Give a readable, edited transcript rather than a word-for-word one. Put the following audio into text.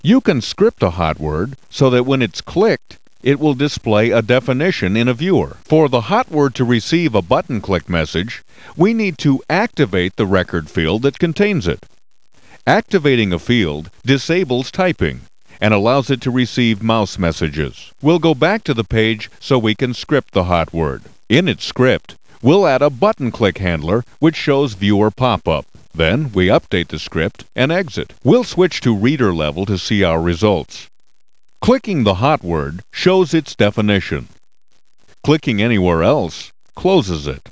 You can script a hot word so that when it's clicked, it will display a definition in a viewer. For the hot word to receive a button click message, we need to activate the record field that contains it. Activating a field disables typing and allows it to receive mouse messages. We'll go back to the page so we can script the hot word. In its script, we'll add a button click handler which shows viewer pop-up. Then we update the script and exit. We'll switch to reader level to see our results. Clicking the hot word shows its definition. Clicking anywhere else closes it.